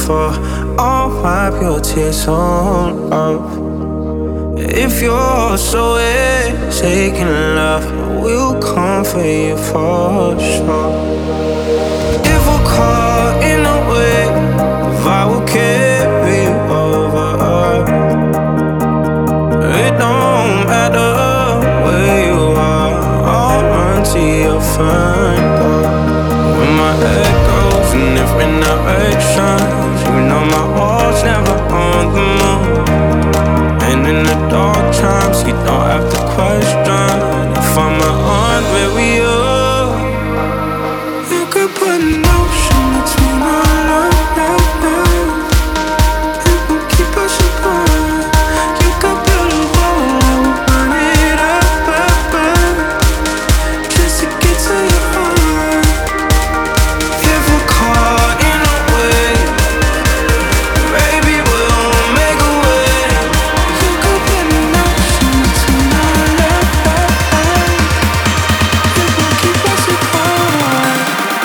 before. I'll wipe your tears on off. If you're so taking love, we'll come for you for sure. If we're caught in a wave, I will carry you over. It don't matter where you are, I'll run to your front door. When my head goes in different directions, you know my heart's never on the move. And in the dark times, you don't have to question if I'm on where we are. You could put an ocean between our love. It will keep us apart. You could build a wall, I will burn it up, just to get to your heart. If we're caught in a wave, baby, we'll make a way. You could put an ocean between our love. It will keep us apart.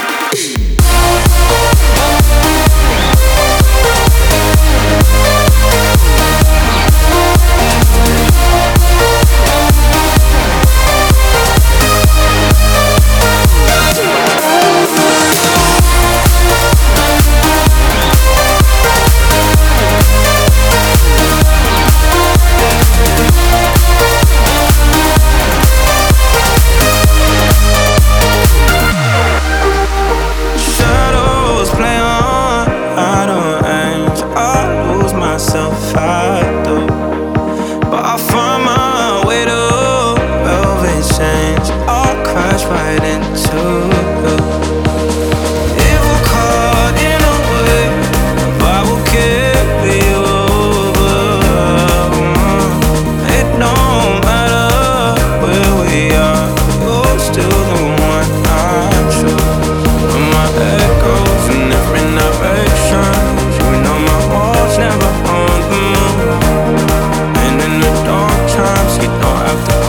Shadows play on idle ends. I lose myself, I do. But I find my way to velvet chains. I'll crash right into you. If we're caught in a wave, I will carry you over. It don't matter where we are, you're still the one I choose. When my head goes in different directions, you know my heart's never on the move. And in the dark times, you don't have to